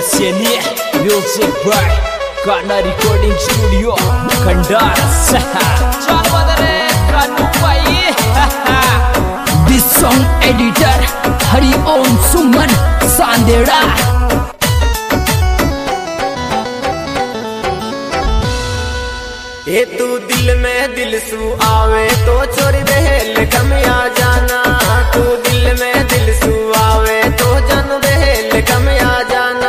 Seni Music by Kana Recording Studio Kandara Chalwadare Kanu Pai This song editor Hari Om Suman Sandera ये तू दिल में दिल सू आवे तो छोरी बहल कम आ जाना। तू दिल में दिल सू आवे तो जन बहल कम आ जाना।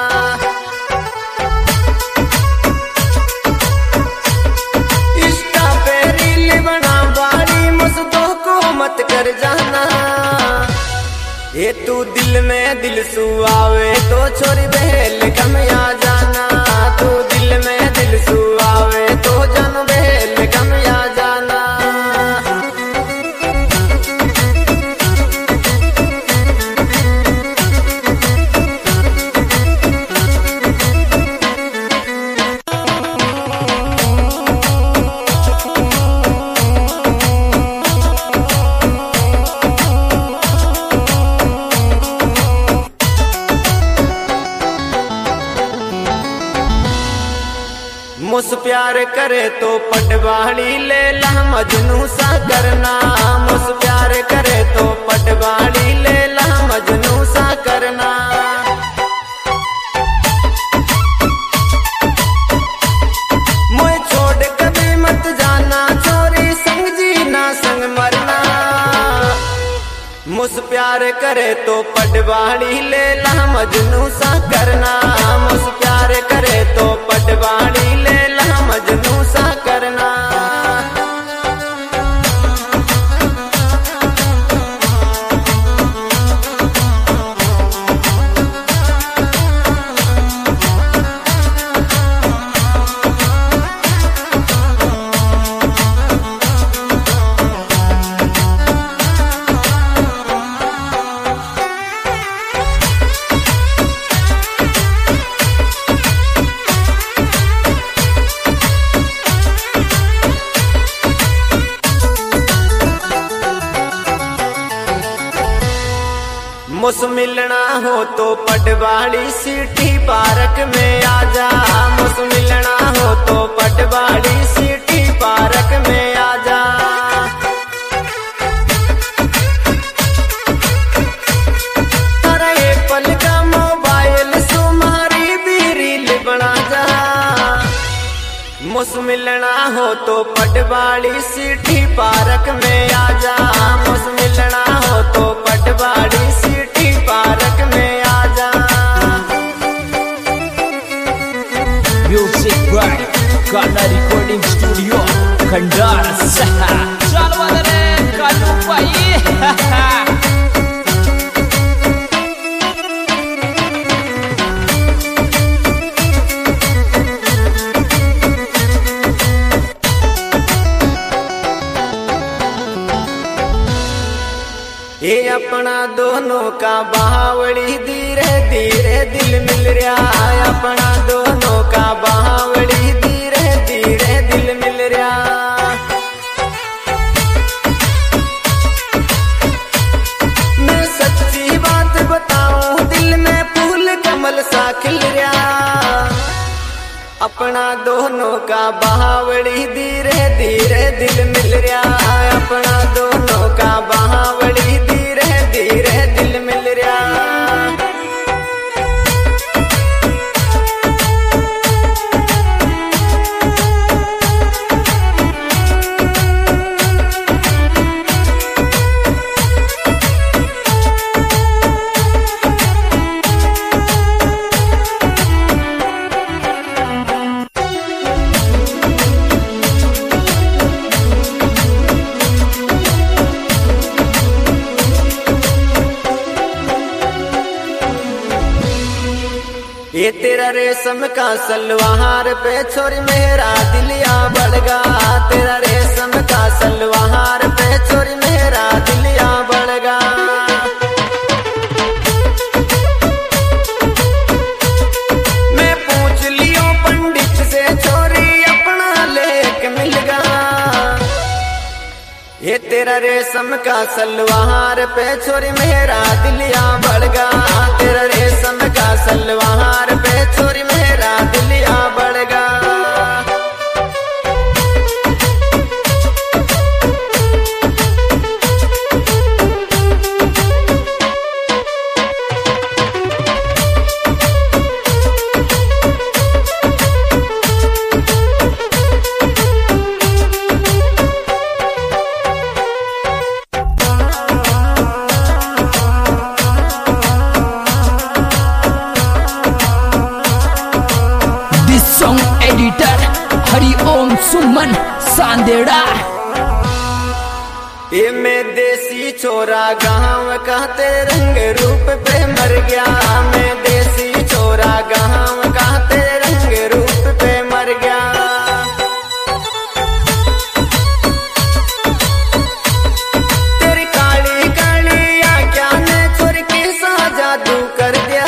इंस्टा पे रील बना बारी मस्तों को मत कर जाना। ये तू दिल में दिल सू आवे तो छोरी बहल कम आ जाना। तू दिल में दिल सू आवे तो जन बहल कम आ जाना। मुझ प्यार करे तो पटवाड़ी ले ला मजनू सा करना। मुझ प्यार करे तो पटवाड़ी ले ला मजनू सा करना। मुझे छोड़ कभी मत जाना छोरी संग जीना संग मरना। मुझ प्यार करे तो पटवाड़ी ले ला मजनू सा करना। मुझ प्यार करे तो पटवाड़ी ले ला मजनू सा करना। मुझ मिलना हो तो पटवाड़ी सिटी पार्क में आजा। मुझ मिलना हो तो पटवाड़ी सिटी पार्क में आजा। अरे एप्पल का मोबाइल सुमारी भी रील बना जा। मुझ मिलना हो तो पटवाड़ी सिटी पार्क में आजा। मुझ मिलना हो तो पटवाड़ी सिटी पार्क में आजा। Music by Kana Recording Studio Kandara Chalwadare Kanu Pai ये अपना दोनों का बावड़ी धीरे धीरे दिल मिल रहा। अपना दोनों का बावड़ी धीरे धीरे दिल मिल रहा। मैं सच्ची बात बताऊं दिल में फूल कमल सा खिल रहा। अपना दोनों का बावड़ी धीरे धीरे दिल मिल रहा। अपना दोनों का बावड़ी धीरे धीरे दिल मिल रहा। ये तेरा रेशम का सलवार पे छोरी मेरा दिलिया बढ़गा। तेरा रेशम का सलवार पे छोरी मेरा दिलिया बढ़गा। मैं पूछ लियो पंडित से छोरी अपना लेक मिलगा। ये तेरा रेशम का सलवार पे छोरी मेरा दिलिया बढ़गा। तेरा रेशम का सलवार तलवार पे छोरी मेरा दिलिया बढ़गा। सॉन्ग एडिटर हरिओम सुमन सांदेड़ा। ये मैं देसी छोरा गाँव का तेरे रंग रूप पे मर गया। मैं देसी छोरा गाँव का तेरे रंग रूप पे मर गया। तेरी काली काली आँखों ने छोरी की सा जादू कर दिया।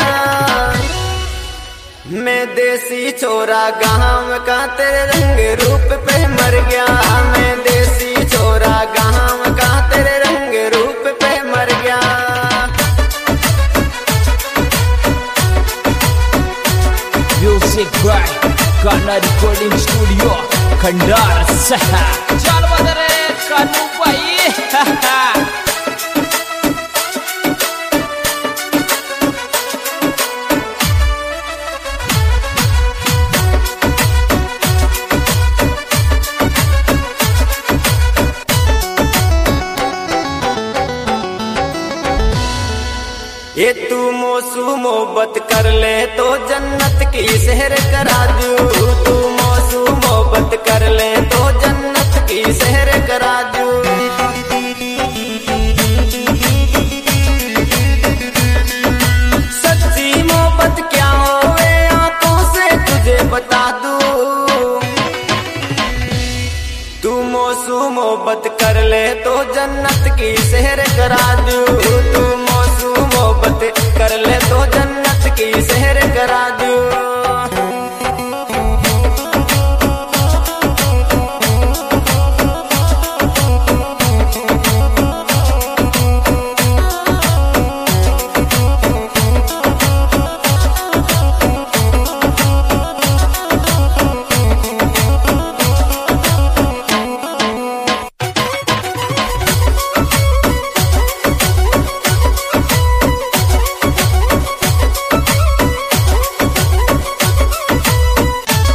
मैं देसी छोरा गाँव का तेरे रंग रूप पे मर गया। मैं देसी छोरा गाँव का तेरे रंग रूप पे मर गया। Music by Kanha recording studio Khandar सहा। चल बदरे कानू भाई। ये तू मोसू मोहब्बत कर ले तो जन्नत की शहर करा दूं। तू मोसू मोहब्बत कर ले तो जन्नत की शहर करा दूं। सच्ची मोहब्बत क्या होवे आंखों से तुझे बता दूं। तू मोसू मोहब्बत कर ले तो जन्नत की शहर करा दूं। तू मोहब्बत कर ले तो जन्नत की शहर करा दूं।